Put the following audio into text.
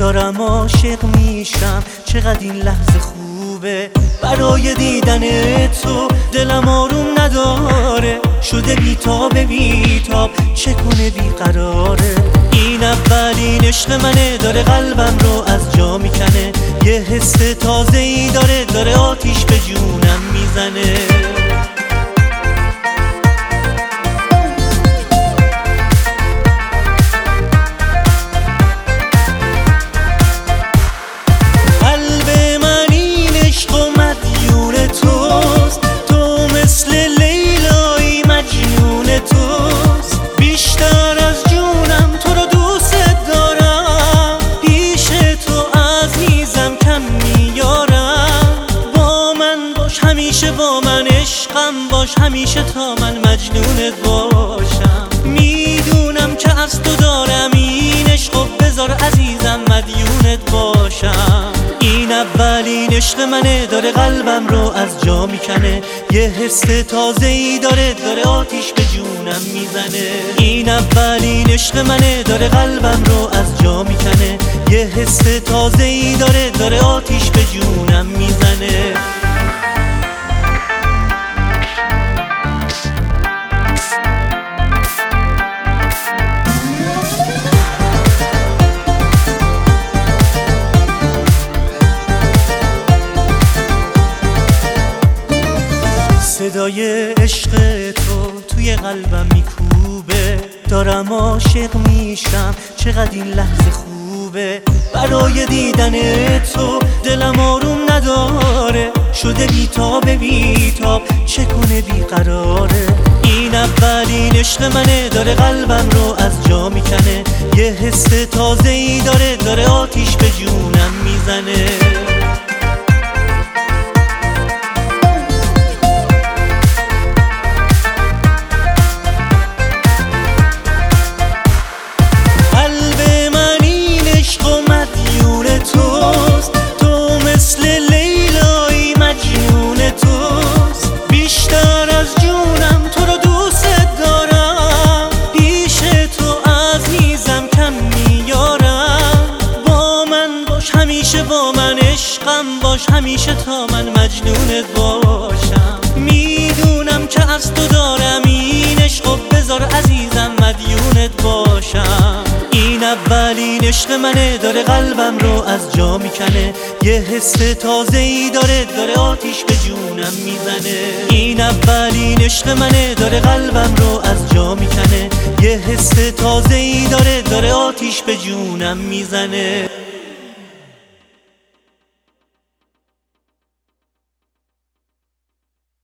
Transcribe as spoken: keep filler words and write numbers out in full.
دارم عاشق میشم، چقدر این لحظه خوبه. برای دیدن تو دلم آروم نداره، شده بیتاب بیتاب چه کنه بیقراره. این اولین عشق منه، داره قلبم رو از جا میکنه. یه حس تازه ای داره، داره آتیش به جونم میزنه. همیشه با من عشقم باش، همیشه تا من مجنونت باشم. میدونم که از تو دارم این عشق، بذار عزیزم مدیونت باشم. این اولین عشق منه، داره قلبم رو از جا میکنه. یه حس تازه ای داره، داره آتیش به جونم میزنه. این اولین عشق منه، داره قلبم رو از جا میکنه. یه حس تازه ای داره، داره آتیش به جونم میزنه. صدای عشق تو توی قلبم میکوبه، دارم عاشق میشم، چقدر این لحظه خوبه. برای دیدن تو دلم آروم نداره، شده بیتاب بیتاب چه کنه بیقراره. این اولین عشق منه، داره قلبم رو از جا میکنه. یه حس تازه ای داره، داره آتیش به جونم میزنه. همیشه با من عشقم باش، همیشه تا من مجنونت باشم. میدونم که از تو دارم این عشق، بذار عزیزم مدیونت باشم. این اولین عشق منه، داره قلبم رو از جا میکنه. یه حس تازه ای داره، داره آتیش به جونم میزنه. این اولین عشق منه، داره قلبم رو از جا میکنه. یه حس تازه ای داره، داره آتیش به جونم میزنه.